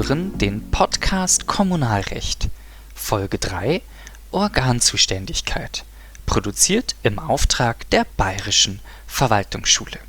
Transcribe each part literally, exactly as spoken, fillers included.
hören den Podcast Kommunalrecht, Folge drei Organzuständigkeit, produziert im Auftrag der Bayerischen Verwaltungsschule.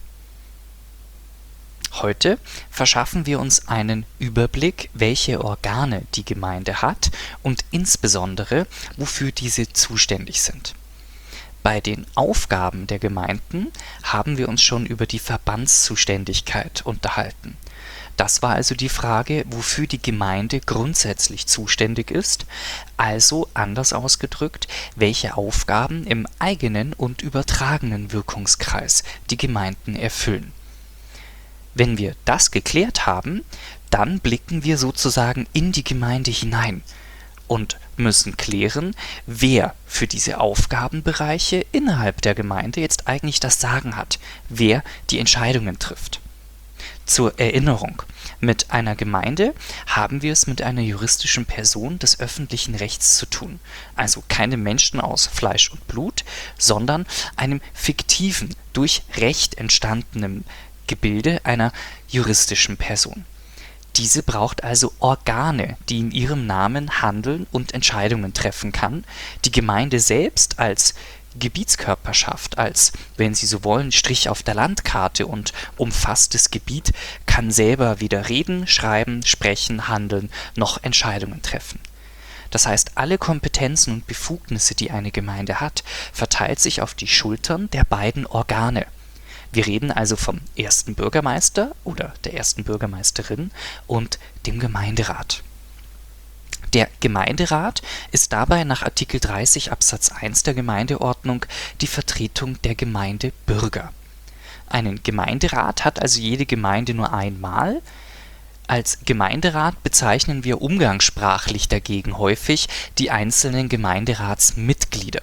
Heute verschaffen wir uns einen Überblick, welche Organe die Gemeinde hat und insbesondere, wofür diese zuständig sind. Bei den Aufgaben der Gemeinden haben wir uns schon über die Verbandszuständigkeit unterhalten. Das war also die Frage, wofür die Gemeinde grundsätzlich zuständig ist, also anders ausgedrückt, welche Aufgaben im eigenen und übertragenen Wirkungskreis die Gemeinden erfüllen. Wenn wir das geklärt haben, dann blicken wir sozusagen in die Gemeinde hinein und müssen klären, wer für diese Aufgabenbereiche innerhalb der Gemeinde jetzt eigentlich das Sagen hat, wer die Entscheidungen trifft. Zur Erinnerung: Mit einer Gemeinde haben wir es mit einer juristischen Person des öffentlichen Rechts zu tun, also keine Menschen aus Fleisch und Blut, sondern einem fiktiven, durch Recht entstandenen Gebilde einer juristischen Person. Diese braucht also Organe, die in ihrem Namen handeln und Entscheidungen treffen kann. Die Gemeinde selbst als Gebietskörperschaft, als, wenn Sie so wollen, Strich auf der Landkarte und umfasstes Gebiet, kann selber weder reden, schreiben, sprechen, handeln noch Entscheidungen treffen. Das heißt, alle Kompetenzen und Befugnisse, die eine Gemeinde hat, verteilt sich auf die Schultern der beiden Organe. Wir reden also vom ersten Bürgermeister oder der ersten Bürgermeisterin und dem Gemeinderat. Der Gemeinderat ist dabei nach Artikel dreißig Absatz eins der Gemeindeordnung die Vertretung der Gemeindebürger. Einen Gemeinderat hat also jede Gemeinde nur einmal. Als Gemeinderat bezeichnen wir umgangssprachlich dagegen häufig die einzelnen Gemeinderatsmitglieder.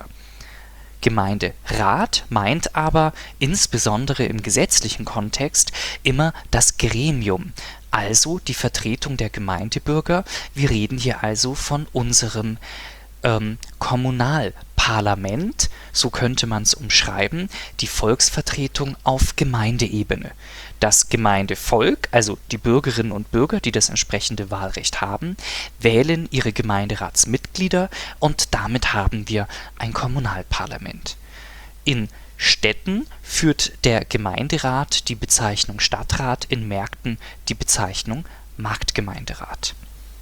Gemeinderat meint aber insbesondere im gesetzlichen Kontext immer das Gremium, also die Vertretung der Gemeindebürger. Wir reden hier also von unserem ähm, Kommunalparlament, so könnte man es umschreiben, die Volksvertretung auf Gemeindeebene. Das Gemeindevolk, also die Bürgerinnen und Bürger, die das entsprechende Wahlrecht haben, wählen ihre Gemeinderatsmitglieder und damit haben wir ein Kommunalparlament. In Städten führt der Gemeinderat die Bezeichnung Stadtrat, in Märkten die Bezeichnung Marktgemeinderat.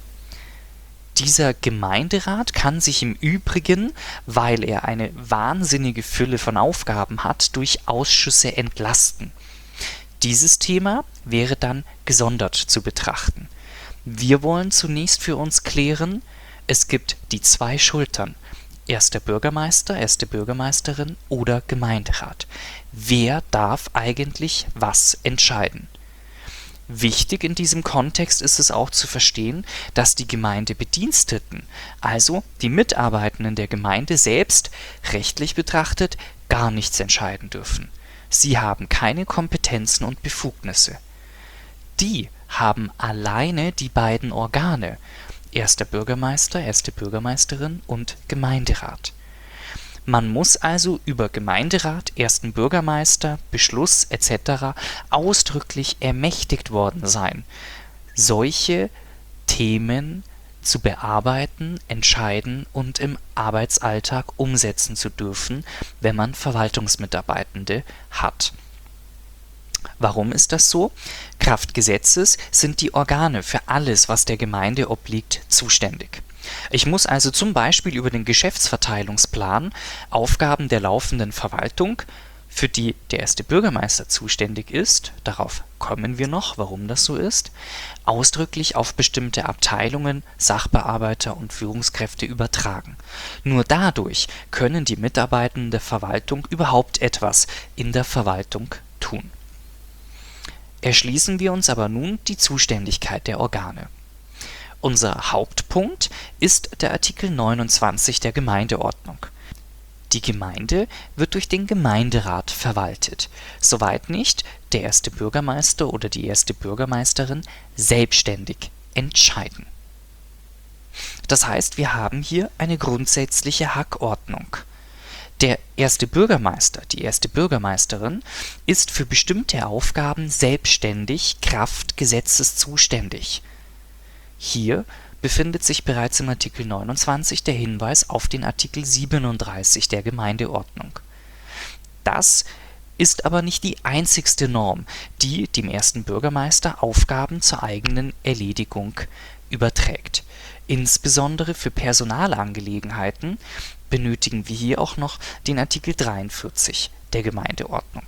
Dieser Gemeinderat kann sich im Übrigen, weil er eine wahnsinnige Fülle von Aufgaben hat, durch Ausschüsse entlasten. Dieses Thema wäre dann gesondert zu betrachten. Wir wollen zunächst für uns klären, es gibt die zwei Schultern: erster Bürgermeister, erste Bürgermeisterin oder Gemeinderat. Wer darf eigentlich was entscheiden? Wichtig in diesem Kontext ist es auch zu verstehen, dass die Gemeindebediensteten, also die Mitarbeitenden der Gemeinde selbst, rechtlich betrachtet gar nichts entscheiden dürfen. Sie haben keine Kompetenzen und Befugnisse. Die haben alleine die beiden Organe: erster Bürgermeister, erste Bürgermeisterin und Gemeinderat. Man muss also über Gemeinderat, ersten Bürgermeister, Beschluss et cetera ausdrücklich ermächtigt worden sein, solche Themen zu bearbeiten, entscheiden und im Arbeitsalltag umsetzen zu dürfen, wenn man Verwaltungsmitarbeitende hat. Warum ist das so? Kraft Gesetzes sind die Organe für alles, was der Gemeinde obliegt, zuständig. Ich muss also zum Beispiel über den Geschäftsverteilungsplan Aufgaben der laufenden Verwaltung, für die der erste Bürgermeister zuständig ist, darauf kommen wir noch, warum das so ist, ausdrücklich auf bestimmte Abteilungen, Sachbearbeiter und Führungskräfte übertragen. Nur dadurch können die Mitarbeitenden der Verwaltung überhaupt etwas in der Verwaltung tun. Erschließen wir uns aber nun die Zuständigkeit der Organe. Unser Hauptpunkt ist der Artikel neunundzwanzig der Gemeindeordnung. Die Gemeinde wird durch den Gemeinderat verwaltet, soweit nicht der erste Bürgermeister oder die erste Bürgermeisterin selbstständig entscheiden. Das heißt, wir haben hier eine grundsätzliche Hackordnung. Der erste Bürgermeister, die erste Bürgermeisterin ist für bestimmte Aufgaben selbstständig Kraft Gesetzes zuständig. Hier befindet sich bereits im Artikel neunundzwanzig der Hinweis auf den Artikel siebenunddreißig der Gemeindeordnung. Das ist aber nicht die einzigste Norm, die dem ersten Bürgermeister Aufgaben zur eigenen Erledigung überträgt. Insbesondere für Personalangelegenheiten benötigen wir hier auch noch den Artikel dreiundvierzig der Gemeindeordnung.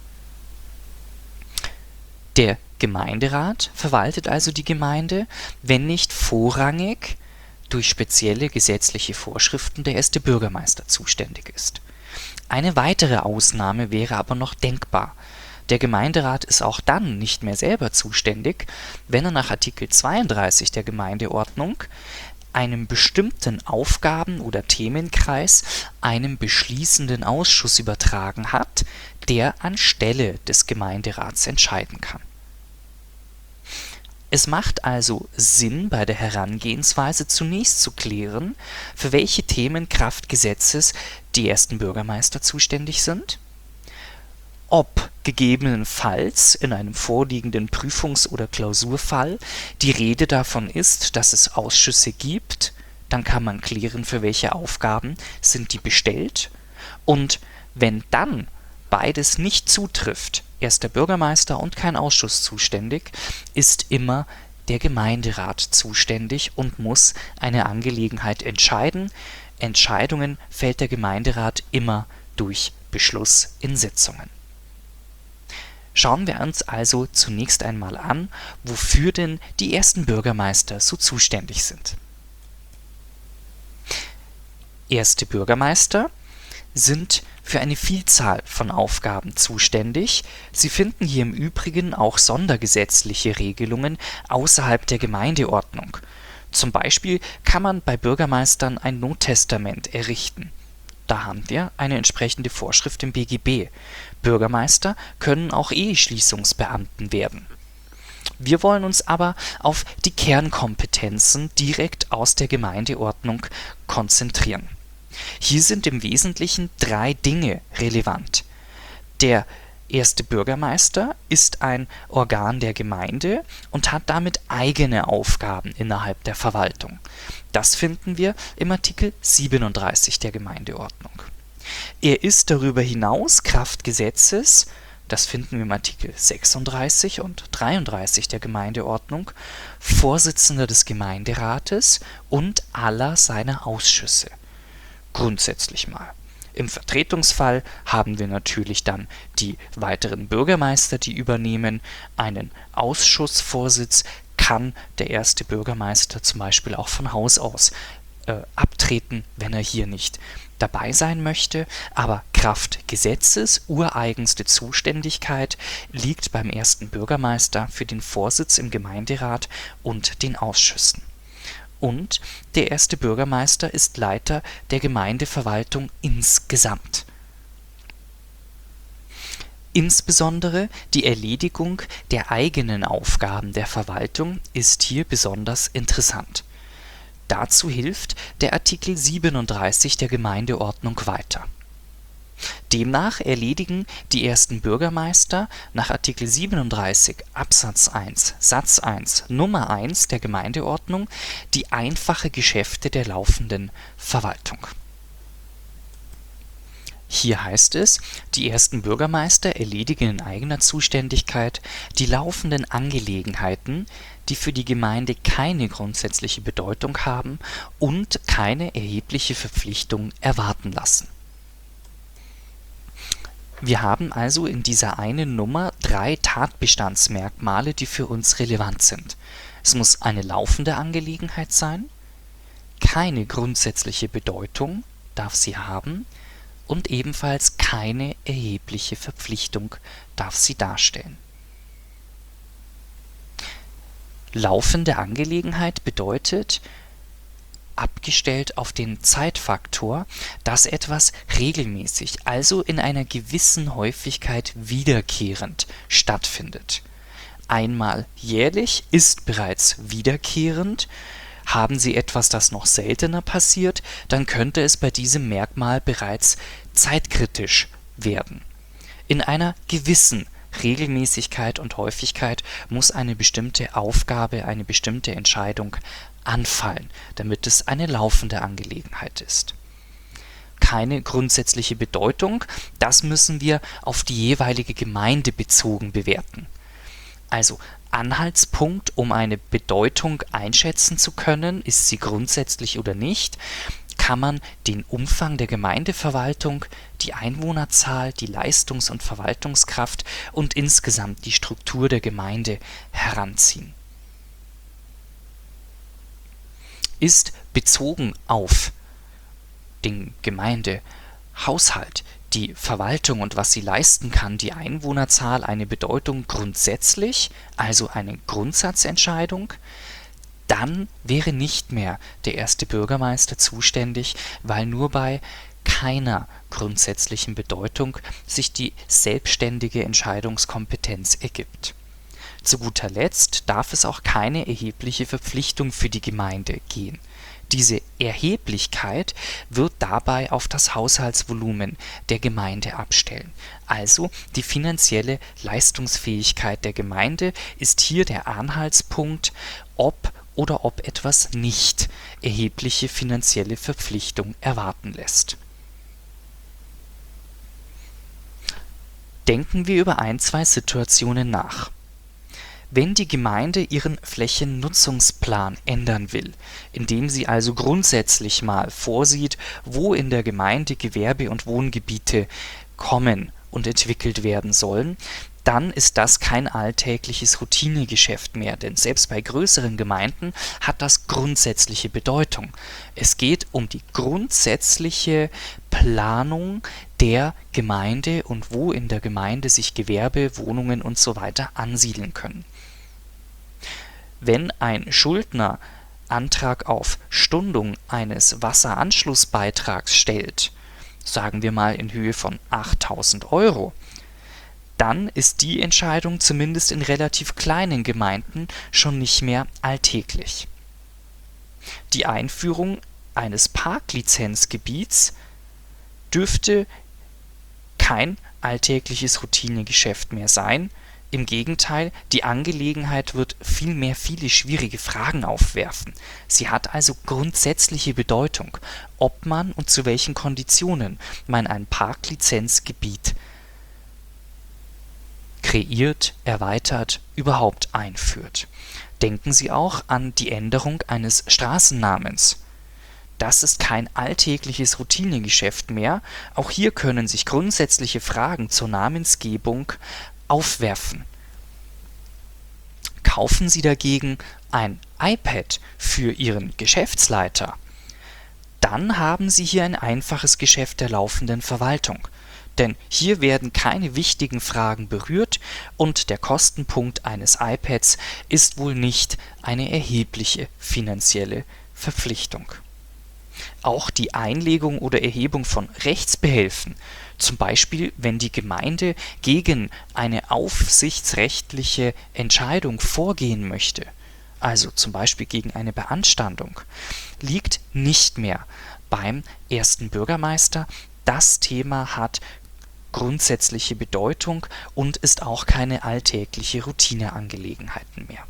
Der Gemeinderat verwaltet also die Gemeinde, wenn nicht vorrangig durch spezielle gesetzliche Vorschriften der erste Bürgermeister zuständig ist. Eine weitere Ausnahme wäre aber noch denkbar. Der Gemeinderat ist auch dann nicht mehr selber zuständig, wenn er nach Artikel zweiunddreißig der Gemeindeordnung einem bestimmten Aufgaben- oder Themenkreis einem beschließenden Ausschuss übertragen hat, der anstelle des Gemeinderats entscheiden kann. Es macht also Sinn, bei der Herangehensweise zunächst zu klären, für welche Themen kraft Gesetzes die ersten Bürgermeister zuständig sind, ob gegebenenfalls in einem vorliegenden Prüfungs- oder Klausurfall die Rede davon ist, dass es Ausschüsse gibt, dann kann man klären, für welche Aufgaben sind die bestellt, und wenn dann beides nicht zutrifft, erster Bürgermeister und kein Ausschuss zuständig, ist immer der Gemeinderat zuständig und muss eine Angelegenheit entscheiden. Entscheidungen fällt der Gemeinderat immer durch Beschluss in Sitzungen. Schauen wir uns also zunächst einmal an, wofür denn die ersten Bürgermeister so zuständig sind. Erste Bürgermeister sind für eine Vielzahl von Aufgaben zuständig. Sie finden hier im Übrigen auch sondergesetzliche Regelungen außerhalb der Gemeindeordnung. Zum Beispiel kann man bei Bürgermeistern ein Nottestament errichten. Da haben wir eine entsprechende Vorschrift im B G B. Bürgermeister können auch Eheschließungsbeamten werden. Wir wollen uns aber auf die Kernkompetenzen direkt aus der Gemeindeordnung konzentrieren. Hier sind im Wesentlichen drei Dinge relevant. Der erste Bürgermeister ist ein Organ der Gemeinde und hat damit eigene Aufgaben innerhalb der Verwaltung. Das finden wir im Artikel siebenunddreißig der Gemeindeordnung. Er ist darüber hinaus kraft Gesetzes, das finden wir im Artikel sechsunddreißig und dreiunddreißig der Gemeindeordnung, Vorsitzender des Gemeinderates und aller seiner Ausschüsse. Grundsätzlich mal. Im Vertretungsfall haben wir natürlich dann die weiteren Bürgermeister, die übernehmen. Einen Ausschussvorsitz kann der erste Bürgermeister zum Beispiel auch von Haus aus äh, abtreten, wenn er hier nicht dabei sein möchte. Aber kraft Gesetzes, ureigenste Zuständigkeit liegt beim ersten Bürgermeister für den Vorsitz im Gemeinderat und den Ausschüssen. Und der erste Bürgermeister ist Leiter der Gemeindeverwaltung insgesamt. Insbesondere die Erledigung der eigenen Aufgaben der Verwaltung ist hier besonders interessant. Dazu hilft der Artikel siebenunddreißig der Gemeindeordnung weiter. Demnach erledigen die ersten Bürgermeister nach Artikel siebenunddreißig Absatz eins Satz eins Nummer eins der Gemeindeordnung die einfache Geschäfte der laufenden Verwaltung. Hier heißt es, die ersten Bürgermeister erledigen in eigener Zuständigkeit die laufenden Angelegenheiten, die für die Gemeinde keine grundsätzliche Bedeutung haben und keine erhebliche Verpflichtung erwarten lassen. Wir haben also in dieser einen Nummer drei Tatbestandsmerkmale, die für uns relevant sind. Es muss eine laufende Angelegenheit sein, keine grundsätzliche Bedeutung darf sie haben und ebenfalls keine erhebliche Verpflichtung darf sie darstellen. Laufende Angelegenheit bedeutet, abgestellt auf den Zeitfaktor, dass etwas regelmäßig, also in einer gewissen Häufigkeit wiederkehrend stattfindet. Einmal jährlich ist bereits wiederkehrend. Haben Sie etwas, das noch seltener passiert, dann könnte es bei diesem Merkmal bereits zeitkritisch werden. In einer gewissen Regelmäßigkeit und Häufigkeit muss eine bestimmte Aufgabe, eine bestimmte Entscheidung anfallen, damit es eine laufende Angelegenheit ist. Keine grundsätzliche Bedeutung, das müssen wir auf die jeweilige Gemeinde bezogen bewerten. Also Anhaltspunkt, um eine Bedeutung einschätzen zu können, ist sie grundsätzlich oder nicht, kann man den Umfang der Gemeindeverwaltung, die Einwohnerzahl, die Leistungs- und Verwaltungskraft und insgesamt die Struktur der Gemeinde heranziehen. Ist bezogen auf den Gemeindehaushalt, die Verwaltung und was sie leisten kann, die Einwohnerzahl eine Bedeutung grundsätzlich, also eine Grundsatzentscheidung, dann wäre nicht mehr der erste Bürgermeister zuständig, weil nur bei keiner grundsätzlichen Bedeutung sich die selbstständige Entscheidungskompetenz ergibt. Zu guter Letzt darf es auch keine erhebliche Verpflichtung für die Gemeinde gehen. Diese Erheblichkeit wird dabei auf das Haushaltsvolumen der Gemeinde abstellen. Also die finanzielle Leistungsfähigkeit der Gemeinde ist hier der Anhaltspunkt, ob oder ob etwas nicht erhebliche finanzielle Verpflichtung erwarten lässt. Denken wir über ein, zwei Situationen nach. Wenn die Gemeinde ihren Flächennutzungsplan ändern will, indem sie also grundsätzlich mal vorsieht, wo in der Gemeinde Gewerbe- und Wohngebiete kommen und entwickelt werden sollen, dann ist das kein alltägliches Routinegeschäft mehr, denn selbst bei größeren Gemeinden hat das grundsätzliche Bedeutung. Es geht um die grundsätzliche Planung der Gemeinde und wo in der Gemeinde sich Gewerbe, Wohnungen und so weiter ansiedeln können. Wenn ein Schuldner Antrag auf Stundung eines Wasseranschlussbeitrags stellt, sagen wir mal in Höhe von achttausend Euro, dann ist die Entscheidung zumindest in relativ kleinen Gemeinden schon nicht mehr alltäglich. Die Einführung eines Parklizenzgebiets dürfte kein alltägliches Routinegeschäft mehr sein. Im Gegenteil, die Angelegenheit wird vielmehr viele schwierige Fragen aufwerfen. Sie hat also grundsätzliche Bedeutung, ob man und zu welchen Konditionen man ein Parklizenzgebiet kreiert, erweitert, überhaupt einführt. Denken Sie auch an die Änderung eines Straßennamens. Das ist kein alltägliches Routinegeschäft mehr. Auch hier können sich grundsätzliche Fragen zur Namensgebung aufwerfen. Kaufen Sie dagegen ein iPad für Ihren Geschäftsleiter, dann haben Sie hier ein einfaches Geschäft der laufenden Verwaltung. Denn hier werden keine wichtigen Fragen berührt und der Kostenpunkt eines iPads ist wohl nicht eine erhebliche finanzielle Verpflichtung. Auch die Einlegung oder Erhebung von Rechtsbehelfen, zum Beispiel wenn die Gemeinde gegen eine aufsichtsrechtliche Entscheidung vorgehen möchte, also zum Beispiel gegen eine Beanstandung, liegt nicht mehr beim ersten Bürgermeister. Das Thema hat grundsätzliche Bedeutung und ist auch keine alltägliche Routineangelegenheiten mehr.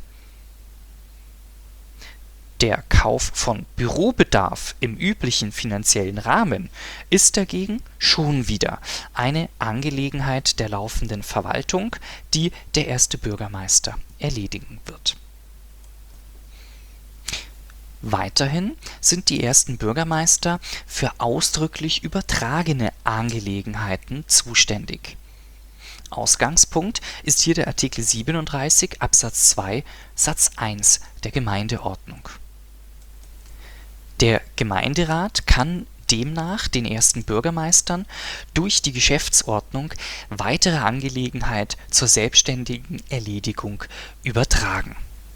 Der Kauf von Bürobedarf im üblichen finanziellen Rahmen ist dagegen schon wieder eine Angelegenheit der laufenden Verwaltung, die der erste Bürgermeister erledigen wird. Weiterhin sind die ersten Bürgermeister für ausdrücklich übertragene Angelegenheiten zuständig. Ausgangspunkt ist hier der Artikel siebenunddreißig Absatz zwei Satz eins der Gemeindeordnung. Der Gemeinderat kann demnach den ersten Bürgermeistern durch die Geschäftsordnung weitere Angelegenheit zur selbstständigen Erledigung übertragen.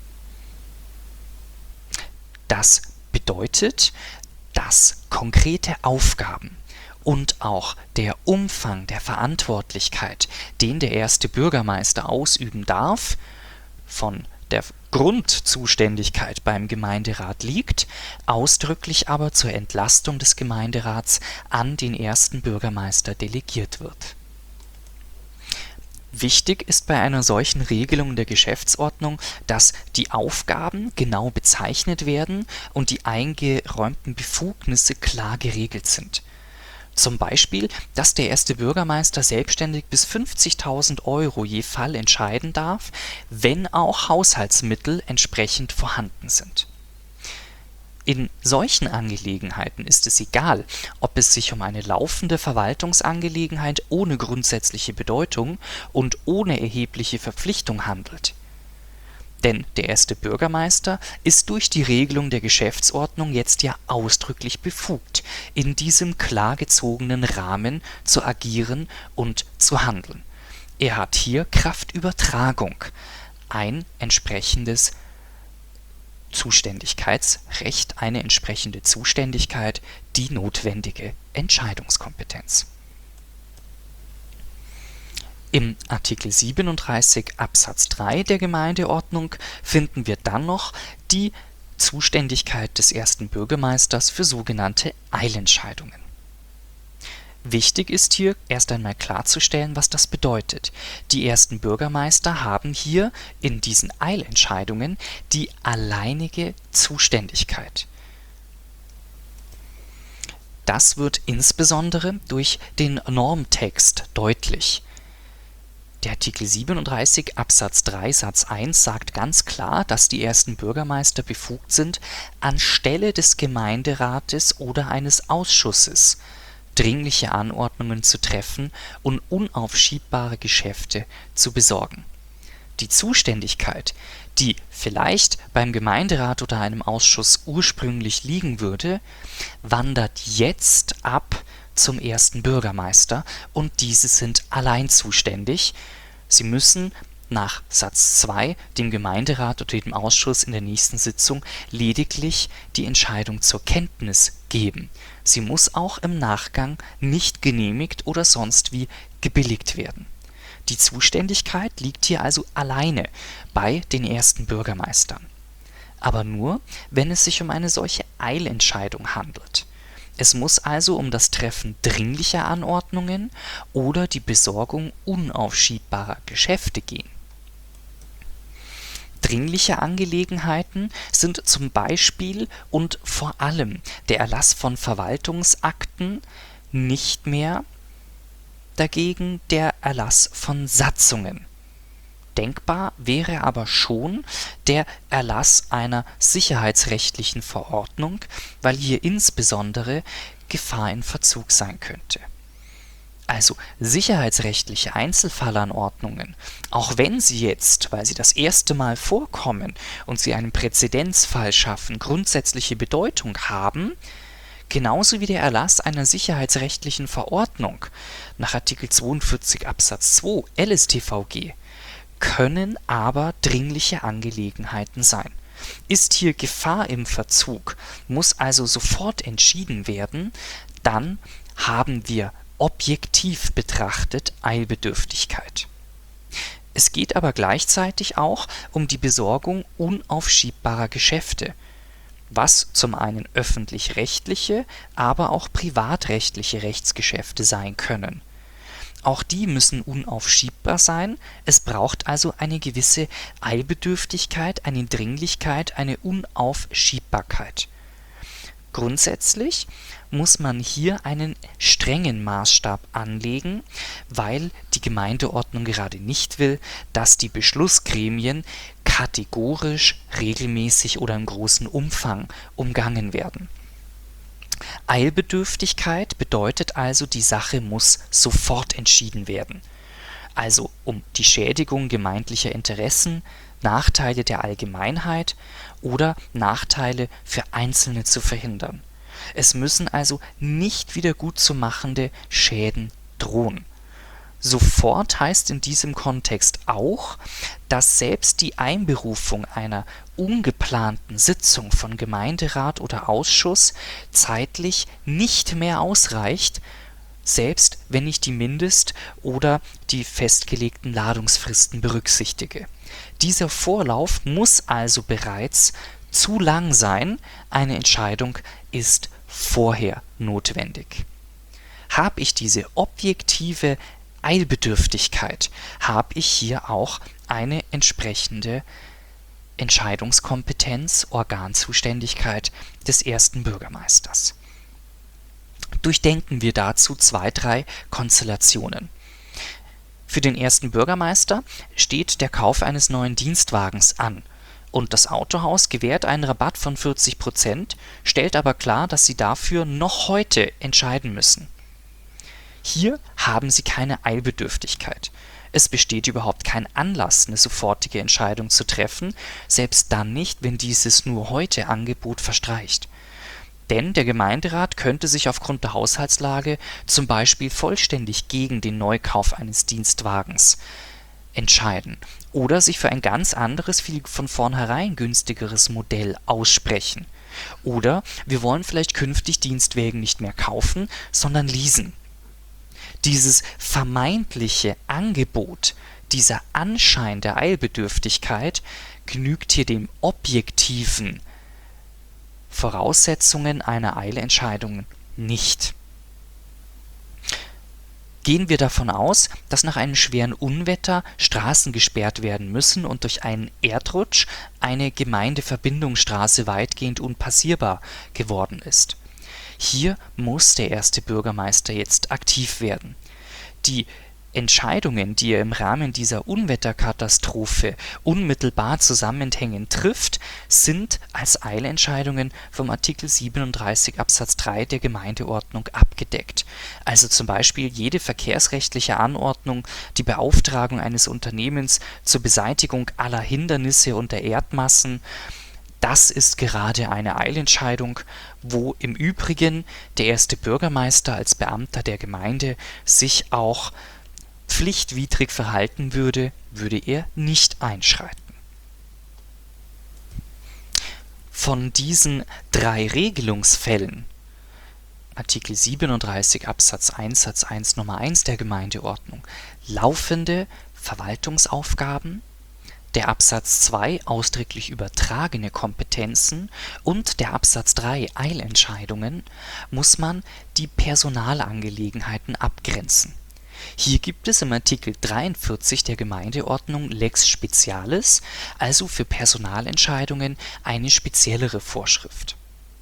Das bedeutet, dass konkrete Aufgaben und auch der Umfang der Verantwortlichkeit, den der erste Bürgermeister ausüben darf, von der Grundzuständigkeit beim Gemeinderat liegt, ausdrücklich aber zur Entlastung des Gemeinderats an den ersten Bürgermeister delegiert wird. Wichtig ist bei einer solchen Regelung der Geschäftsordnung, dass die Aufgaben genau bezeichnet werden und die eingeräumten Befugnisse klar geregelt sind. Zum Beispiel, dass der erste Bürgermeister selbstständig bis fünfzigtausend Euro je Fall entscheiden darf, wenn auch Haushaltsmittel entsprechend vorhanden sind. In solchen Angelegenheiten ist es egal, ob es sich um eine laufende Verwaltungsangelegenheit ohne grundsätzliche Bedeutung und ohne erhebliche Verpflichtung handelt. Denn der erste Bürgermeister ist durch die Regelung der Geschäftsordnung jetzt ja ausdrücklich befugt, in diesem klar gezogenen Rahmen zu agieren und zu handeln. Er hat hier Kraftübertragung, ein entsprechendes Zuständigkeitsrecht, eine entsprechende Zuständigkeit, die notwendige Entscheidungskompetenz. Im Artikel siebenunddreißig Absatz drei der Gemeindeordnung finden wir dann noch die Zuständigkeit des ersten Bürgermeisters für sogenannte Eilentscheidungen. Wichtig ist hier erst einmal klarzustellen, was das bedeutet. Die ersten Bürgermeister haben hier in diesen Eilentscheidungen die alleinige Zuständigkeit. Das wird insbesondere durch den Normtext deutlich. Der Artikel siebenunddreißig Absatz drei Satz eins sagt ganz klar, dass die ersten Bürgermeister befugt sind, anstelle des Gemeinderates oder eines Ausschusses dringliche Anordnungen zu treffen und unaufschiebbare Geschäfte zu besorgen. Die Zuständigkeit, die vielleicht beim Gemeinderat oder einem Ausschuss ursprünglich liegen würde, wandert jetzt ab zum ersten Bürgermeister und diese sind allein zuständig. Sie müssen nach Satz zwei dem Gemeinderat oder dem Ausschuss in der nächsten Sitzung lediglich die Entscheidung zur Kenntnis geben. Sie muss auch im Nachgang nicht genehmigt oder sonst wie gebilligt werden. Die Zuständigkeit liegt hier also alleine bei den ersten Bürgermeistern. Aber nur, wenn es sich um eine solche Eilentscheidung handelt. Es muss also um das Treffen dringlicher Anordnungen oder die Besorgung unaufschiebbarer Geschäfte gehen. Dringliche Angelegenheiten sind zum Beispiel und vor allem der Erlass von Verwaltungsakten, nicht mehr dagegen der Erlass von Satzungen. Denkbar wäre aber schon der Erlass einer sicherheitsrechtlichen Verordnung, weil hier insbesondere Gefahr in Verzug sein könnte. Also sicherheitsrechtliche Einzelfallanordnungen, auch wenn sie jetzt, weil sie das erste Mal vorkommen und sie einen Präzedenzfall schaffen, grundsätzliche Bedeutung haben, genauso wie der Erlass einer sicherheitsrechtlichen Verordnung nach Artikel zweiundvierzig Absatz zwei L S t V G, können aber dringliche Angelegenheiten sein. Ist hier Gefahr im Verzug, muss also sofort entschieden werden, dann haben wir objektiv betrachtet Eilbedürftigkeit. Es geht aber gleichzeitig auch um die Besorgung unaufschiebbarer Geschäfte, was zum einen öffentlich-rechtliche, aber auch privatrechtliche Rechtsgeschäfte sein können. Auch die müssen unaufschiebbar sein, es braucht also eine gewisse Eilbedürftigkeit, eine Dringlichkeit, eine Unaufschiebbarkeit. Grundsätzlich muss man hier einen strengen Maßstab anlegen, weil die Gemeindeordnung gerade nicht will, dass die Beschlussgremien kategorisch, regelmäßig oder im großen Umfang umgangen werden. Eilbedürftigkeit bedeutet also, die Sache muss sofort entschieden werden. Also um die Schädigung gemeindlicher Interessen, Nachteile der Allgemeinheit oder Nachteile für Einzelne zu verhindern. Es müssen also nicht wiedergutzumachende Schäden drohen. Sofort heißt in diesem Kontext auch, dass selbst die Einberufung einer ungeplanten Sitzung von Gemeinderat oder Ausschuss zeitlich nicht mehr ausreicht, selbst wenn ich die Mindest- oder die festgelegten Ladungsfristen berücksichtige. Dieser Vorlauf muss also bereits zu lang sein, eine Entscheidung ist vorher notwendig. Habe ich diese objektive Eilbedürftigkeit habe ich hier auch eine entsprechende Entscheidungskompetenz, Organzuständigkeit des ersten Bürgermeisters. Durchdenken wir dazu zwei, drei Konstellationen. Für den ersten Bürgermeister steht der Kauf eines neuen Dienstwagens an und das Autohaus gewährt einen Rabatt von vierzig Prozent, stellt aber klar, dass Sie dafür noch heute entscheiden müssen. Hier haben Sie keine Eilbedürftigkeit. Es besteht überhaupt kein Anlass, eine sofortige Entscheidung zu treffen, selbst dann nicht, wenn dieses nur heute Angebot verstreicht. Denn der Gemeinderat könnte sich aufgrund der Haushaltslage zum Beispiel vollständig gegen den Neukauf eines Dienstwagens entscheiden oder sich für ein ganz anderes, viel von vornherein günstigeres Modell aussprechen. Oder wir wollen vielleicht künftig Dienstwagen nicht mehr kaufen, sondern leasen. Dieses vermeintliche Angebot, dieser Anschein der Eilbedürftigkeit genügt hier dem objektiven Voraussetzungen einer Eilentscheidung nicht. Gehen wir davon aus, dass nach einem schweren Unwetter Straßen gesperrt werden müssen und durch einen Erdrutsch eine Gemeindeverbindungsstraße weitgehend unpassierbar geworden ist. Hier muss der erste Bürgermeister jetzt aktiv werden. Die Entscheidungen, die er im Rahmen dieser Unwetterkatastrophe unmittelbar zusammenhängend trifft, sind als Eilentscheidungen vom Artikel siebenunddreißig Absatz drei der Gemeindeordnung abgedeckt. Also zum Beispiel jede verkehrsrechtliche Anordnung, die Beauftragung eines Unternehmens zur Beseitigung aller Hindernisse und der Erdmassen. Das ist gerade eine Eilentscheidung, wo im Übrigen der erste Bürgermeister als Beamter der Gemeinde sich auch pflichtwidrig verhalten würde, würde er nicht einschreiten. Von diesen drei Regelungsfällen, Artikel siebenunddreißig Absatz eins Satz eins Nummer eins der Gemeindeordnung, laufende Verwaltungsaufgaben, der Absatz zwei ausdrücklich übertragene Kompetenzen und der Absatz drei Eilentscheidungen, muss man die Personalangelegenheiten abgrenzen. Hier gibt es im Artikel dreiundvierzig der Gemeindeordnung Lex Specialis, also für Personalentscheidungen eine speziellere Vorschrift.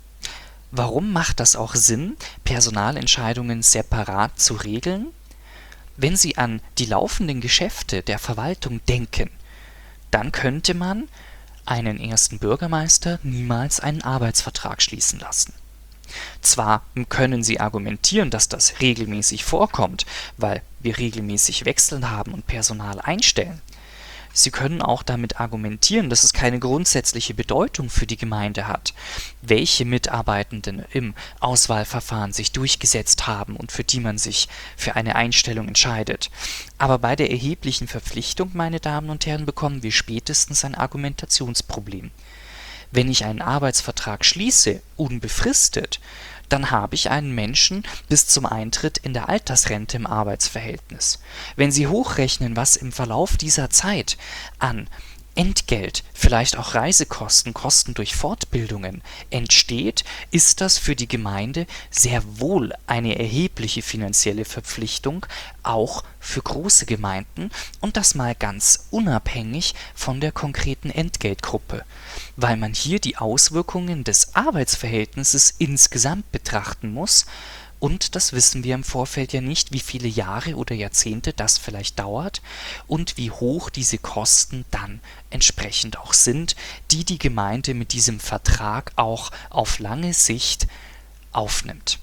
Warum macht das auch Sinn, Personalentscheidungen separat zu regeln? Wenn Sie an die laufenden Geschäfte der Verwaltung denken, dann könnte man einen ersten Bürgermeister niemals einen Arbeitsvertrag schließen lassen. Zwar können Sie argumentieren, dass das regelmäßig vorkommt, weil wir regelmäßig Wechseln haben und Personal einstellen. Sie können auch damit argumentieren, dass es keine grundsätzliche Bedeutung für die Gemeinde hat, welche Mitarbeitenden im Auswahlverfahren sich durchgesetzt haben und für die man sich für eine Einstellung entscheidet. Aber bei der erheblichen Verpflichtung, meine Damen und Herren, bekommen wir spätestens ein Argumentationsproblem. Wenn ich einen Arbeitsvertrag schließe, unbefristet, dann habe ich einen Menschen bis zum Eintritt in der Altersrente im Arbeitsverhältnis. Wenn Sie hochrechnen, was im Verlauf dieser Zeit an Entgelt, vielleicht auch Reisekosten, Kosten durch Fortbildungen entsteht, ist das für die Gemeinde sehr wohl eine erhebliche finanzielle Verpflichtung, auch für große Gemeinden, und das mal ganz unabhängig von der konkreten Entgeltgruppe, weil man hier die Auswirkungen des Arbeitsverhältnisses insgesamt betrachten muss. Und das wissen wir im Vorfeld ja nicht, wie viele Jahre oder Jahrzehnte das vielleicht dauert und wie hoch diese Kosten dann entsprechend auch sind, die die Gemeinde mit diesem Vertrag auch auf lange Sicht aufnimmt.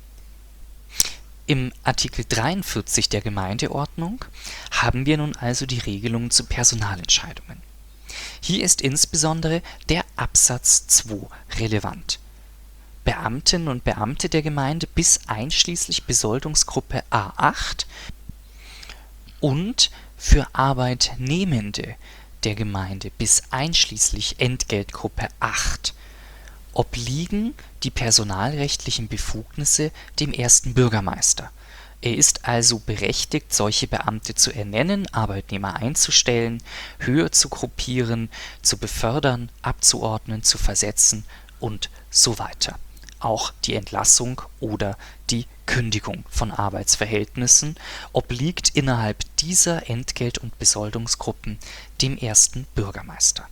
Im Artikel dreiundvierzig der Gemeindeordnung haben wir nun also die Regelungen zu Personalentscheidungen. Hier ist insbesondere der Absatz zwei relevant. Beamtinnen und Beamte der Gemeinde bis einschließlich Besoldungsgruppe A acht und für Arbeitnehmende der Gemeinde bis einschließlich Entgeltgruppe acht obliegen die personalrechtlichen Befugnisse dem ersten Bürgermeister. Er ist also berechtigt, solche Beamte zu ernennen, Arbeitnehmer einzustellen, höher zu gruppieren, zu befördern, abzuordnen, zu versetzen und so weiter. auch die Entlassung oder die Kündigung von Arbeitsverhältnissen obliegt innerhalb dieser Entgelt- und Besoldungsgruppen dem ersten Bürgermeister.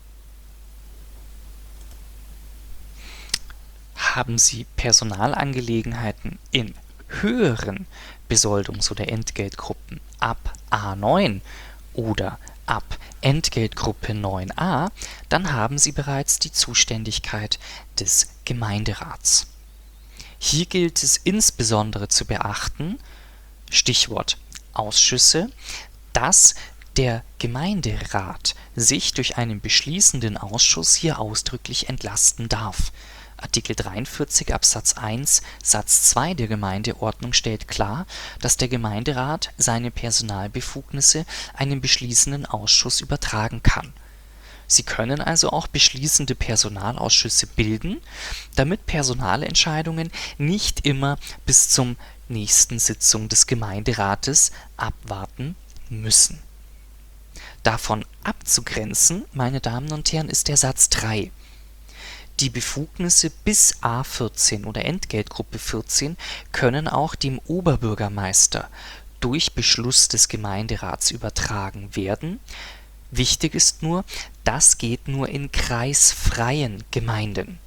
Haben Sie Personalangelegenheiten in höheren Besoldungs- oder Entgeltgruppen ab A neun oder ab Entgeltgruppe neun a, dann haben Sie bereits die Zuständigkeit des Gemeinderats. Hier gilt es insbesondere zu beachten, Stichwort Ausschüsse, dass der Gemeinderat sich durch einen beschließenden Ausschuss hier ausdrücklich entlasten darf. Artikel dreiundvierzig Absatz eins Satz zwei der Gemeindeordnung stellt klar, dass der Gemeinderat seine Personalbefugnisse einem beschließenden Ausschuss übertragen kann. Sie können also auch beschließende Personalausschüsse bilden, damit Personalentscheidungen nicht immer bis zur nächsten Sitzung des Gemeinderates abwarten müssen. Davon abzugrenzen, meine Damen und Herren, ist der Satz drei. Die Befugnisse bis A vierzehn oder Entgeltgruppe vierzehn können auch dem Oberbürgermeister durch Beschluss des Gemeinderats übertragen werden. Wichtig ist nur, das geht nur in kreisfreien Gemeinden.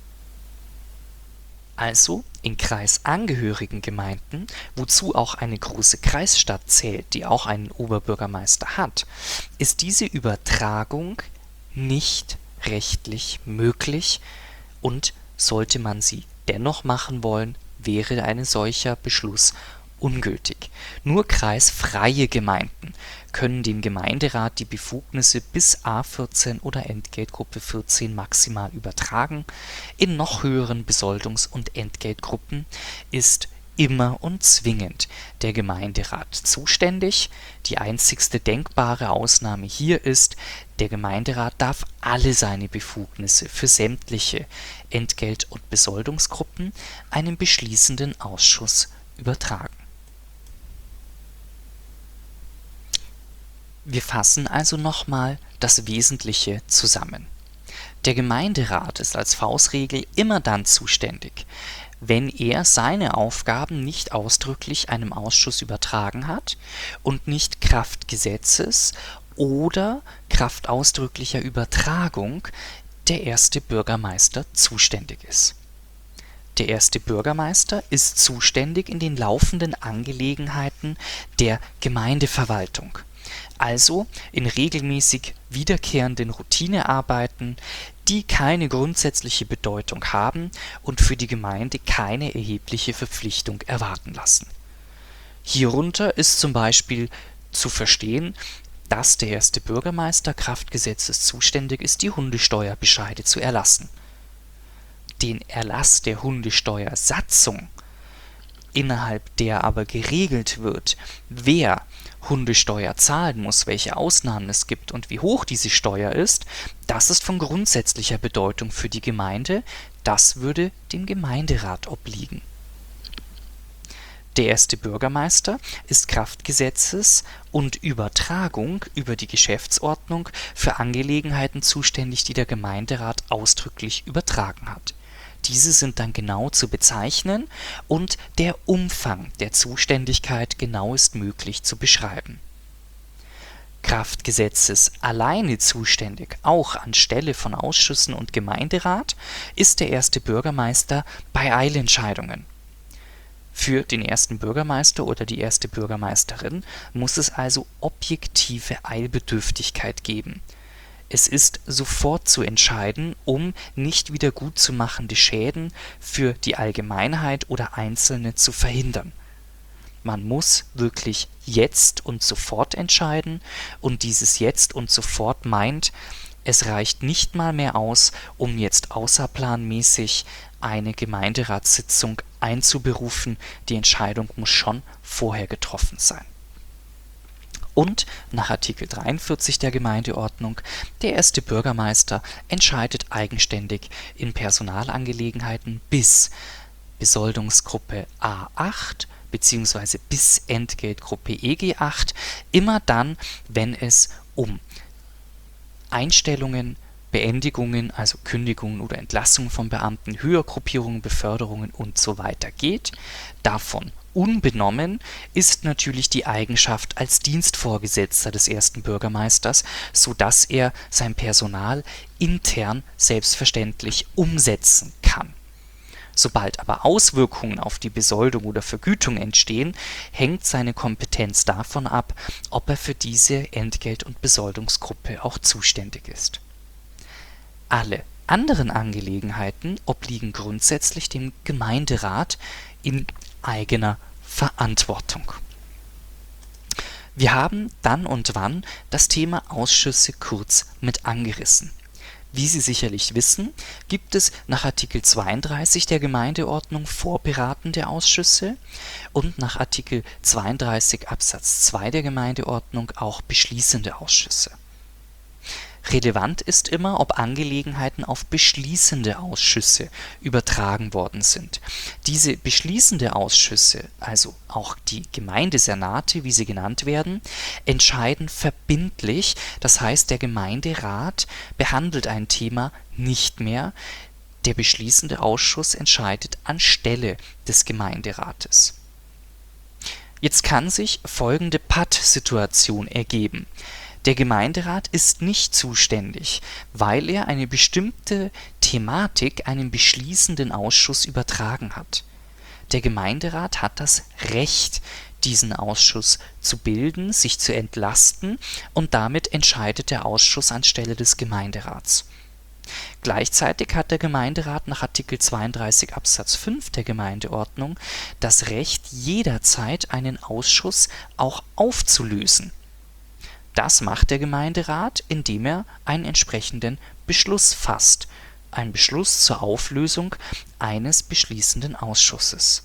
Also in kreisangehörigen Gemeinden, wozu auch eine große Kreisstadt zählt, die auch einen Oberbürgermeister hat, ist diese Übertragung nicht rechtlich möglich, und sollte man sie dennoch machen wollen, wäre ein solcher Beschluss ungültig. Nur kreisfreie Gemeinden können dem Gemeinderat die Befugnisse bis A vierzehn oder Entgeltgruppe vierzehn maximal übertragen. In noch höheren Besoldungs- und Entgeltgruppen ist immer und zwingend der Gemeinderat zuständig. Die einzigste denkbare Ausnahme hier ist, der Gemeinderat darf alle seine Befugnisse für sämtliche Entgelt- und Besoldungsgruppen einem beschließenden Ausschuss übertragen. Wir fassen also nochmal das Wesentliche zusammen. Der Gemeinderat ist als Faustregel immer dann zuständig, wenn er seine Aufgaben nicht ausdrücklich einem Ausschuss übertragen hat und nicht Kraft Gesetzes oder Kraft ausdrücklicher Übertragung der erste Bürgermeister zuständig ist. Der erste Bürgermeister ist zuständig in den laufenden Angelegenheiten der Gemeindeverwaltung, also in regelmäßig wiederkehrenden Routinearbeiten, die keine grundsätzliche Bedeutung haben und für die Gemeinde keine erhebliche Verpflichtung erwarten lassen. Hierunter ist zum Beispiel zu verstehen, dass der erste Bürgermeister kraft Gesetzes zuständig ist, die Hundesteuerbescheide zu erlassen. Den Erlass der Hundesteuersatzung, innerhalb der aber geregelt wird, wer Hundesteuer zahlen muss, welche Ausnahmen es gibt und wie hoch diese Steuer ist, das ist von grundsätzlicher Bedeutung für die Gemeinde. Das würde dem Gemeinderat obliegen. Der erste Bürgermeister ist kraft Gesetzes und Übertragung über die Geschäftsordnung für Angelegenheiten zuständig, die der Gemeinderat ausdrücklich übertragen hat. Diese sind dann genau zu bezeichnen und der Umfang der Zuständigkeit genau ist möglich zu beschreiben. Kraft Gesetzes alleine zuständig, auch anstelle von Ausschüssen und Gemeinderat, ist der erste Bürgermeister bei Eilentscheidungen. Für den ersten Bürgermeister oder die erste Bürgermeisterin muss es also objektive Eilbedürftigkeit geben. Es ist sofort zu entscheiden, um nicht wiedergutzumachende Schäden für die Allgemeinheit oder Einzelne zu verhindern. Man muss wirklich jetzt und sofort entscheiden, und dieses jetzt und sofort meint, es reicht nicht mal mehr aus, um jetzt außerplanmäßig eine Gemeinderatssitzung einzuberufen. Die Entscheidung muss schon vorher getroffen sein. Und nach Artikel dreiundvierzig der Gemeindeordnung, der erste Bürgermeister entscheidet eigenständig in Personalangelegenheiten bis Besoldungsgruppe A acht bzw. bis Entgeltgruppe E G acht, immer dann, wenn es um Einstellungen Beendigungen, also Kündigungen oder Entlassungen von Beamten, Höhergruppierungen, Beförderungen und so weiter geht. Davon unbenommen ist natürlich die Eigenschaft als Dienstvorgesetzter des ersten Bürgermeisters, sodass er sein Personal intern selbstverständlich umsetzen kann. Sobald aber Auswirkungen auf die Besoldung oder Vergütung entstehen, hängt seine Kompetenz davon ab, ob er für diese Entgelt- und Besoldungsgruppe auch zuständig ist. Alle anderen Angelegenheiten obliegen grundsätzlich dem Gemeinderat in eigener Verantwortung. Wir haben dann und wann das Thema Ausschüsse kurz mit angerissen. Wie Sie sicherlich wissen, gibt es nach Artikel zweiunddreißig der Gemeindeordnung vorberatende Ausschüsse und nach Artikel zweiunddreißig Absatz zwei der Gemeindeordnung auch beschließende Ausschüsse. Relevant ist immer, ob Angelegenheiten auf beschließende Ausschüsse übertragen worden sind. Diese beschließende Ausschüsse, also auch die Gemeindesenate, wie sie genannt werden, entscheiden verbindlich, das heißt, der Gemeinderat behandelt ein Thema nicht mehr, der beschließende Ausschuss entscheidet anstelle des Gemeinderates. Jetzt kann sich folgende Pattsituation ergeben. Der Gemeinderat ist nicht zuständig, weil er eine bestimmte Thematik einem beschließenden Ausschuss übertragen hat. Der Gemeinderat hat das Recht, diesen Ausschuss zu bilden, sich zu entlasten, und damit entscheidet der Ausschuss anstelle des Gemeinderats. Gleichzeitig hat der Gemeinderat nach Artikel zweiunddreißig Absatz fünf der Gemeindeordnung das Recht, jederzeit einen Ausschuss auch aufzulösen. Das macht der Gemeinderat, indem er einen entsprechenden Beschluss fasst, einen Beschluss zur Auflösung eines beschließenden Ausschusses.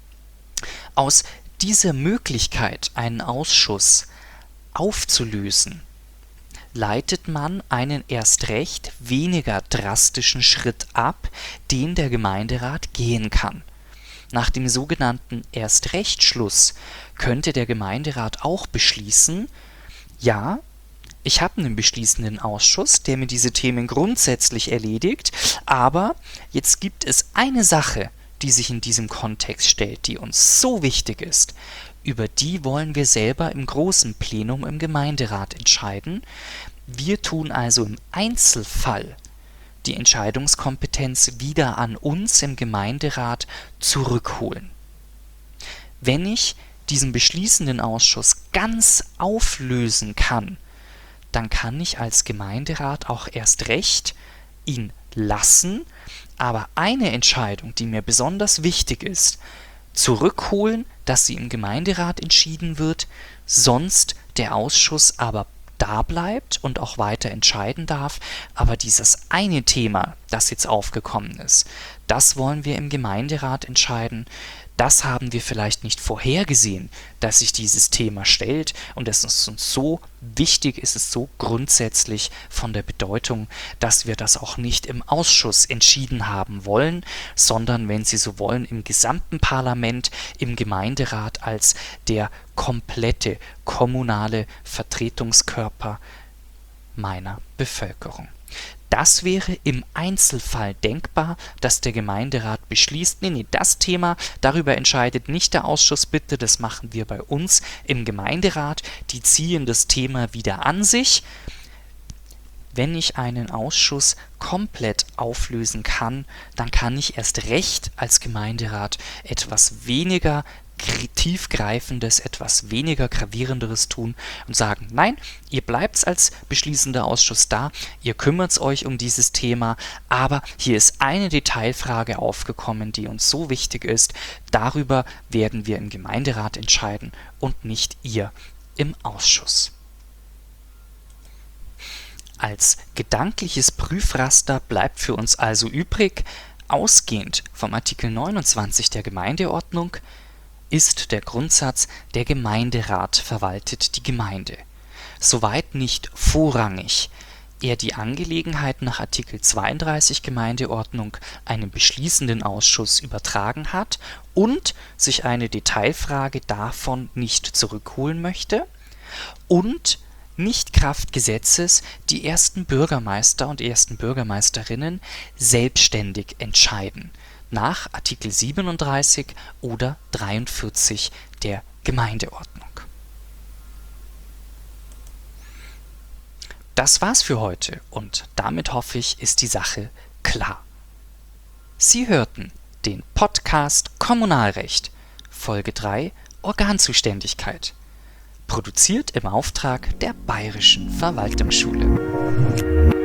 Aus dieser Möglichkeit, einen Ausschuss aufzulösen, leitet man einen erst recht weniger drastischen Schritt ab, den der Gemeinderat gehen kann. Nach dem sogenannten Erstrechtschluss könnte der Gemeinderat auch beschließen: Ja, ich habe einen beschließenden Ausschuss, der mir diese Themen grundsätzlich erledigt, aber jetzt gibt es eine Sache, die sich in diesem Kontext stellt, die uns so wichtig ist. Über die wollen wir selber im großen Plenum im Gemeinderat entscheiden. Wir tun also im Einzelfall die Entscheidungskompetenz wieder an uns im Gemeinderat zurückholen. Wenn ich diesen beschließenden Ausschuss ganz auflösen kann, dann kann ich als Gemeinderat auch erst recht ihn lassen, aber eine Entscheidung, die mir besonders wichtig ist, zurückholen, dass sie im Gemeinderat entschieden wird, sonst der Ausschuss aber da bleibt und auch weiter entscheiden darf, aber dieses eine Thema, das jetzt aufgekommen ist, das wollen wir im Gemeinderat entscheiden. Das haben wir vielleicht nicht vorhergesehen, dass sich dieses Thema stellt, und es ist uns so wichtig, es ist so grundsätzlich von der Bedeutung, dass wir das auch nicht im Ausschuss entschieden haben wollen, sondern, wenn Sie so wollen, im gesamten Parlament, im Gemeinderat als der komplette kommunale Vertretungskörper meiner Bevölkerung. Das wäre im Einzelfall denkbar, dass der Gemeinderat beschließt: Nee, nee, das Thema, darüber entscheidet nicht der Ausschuss, bitte, das machen wir bei uns im Gemeinderat. Die ziehen das Thema wieder an sich. Wenn ich einen Ausschuss komplett auflösen kann, dann kann ich erst recht als Gemeinderat etwas weniger tiefgreifendes, etwas weniger gravierenderes tun und sagen: Nein, ihr bleibt als beschließender Ausschuss da, ihr kümmert euch um dieses Thema, aber hier ist eine Detailfrage aufgekommen, die uns so wichtig ist, darüber werden wir im Gemeinderat entscheiden und nicht ihr im Ausschuss. Als gedankliches Prüfraster bleibt für uns also übrig, ausgehend vom Artikel neunundzwanzig der Gemeindeordnung ist der Grundsatz: Der Gemeinderat verwaltet die Gemeinde. Soweit nicht vorrangig er die Angelegenheit nach Artikel zweiunddreißig Gemeindeordnung einem beschließenden Ausschuss übertragen hat und sich eine Detailfrage davon nicht zurückholen möchte und nicht Kraft Gesetzes die ersten Bürgermeister und ersten Bürgermeisterinnen selbstständig entscheiden, nach Artikel siebenunddreißig oder dreiundvierzig der Gemeindeordnung. Das war's für heute und damit hoffe ich, ist die Sache klar. Sie hörten den Podcast Kommunalrecht, Folge drei, Organzuständigkeit, produziert im Auftrag der Bayerischen Verwaltungsschule.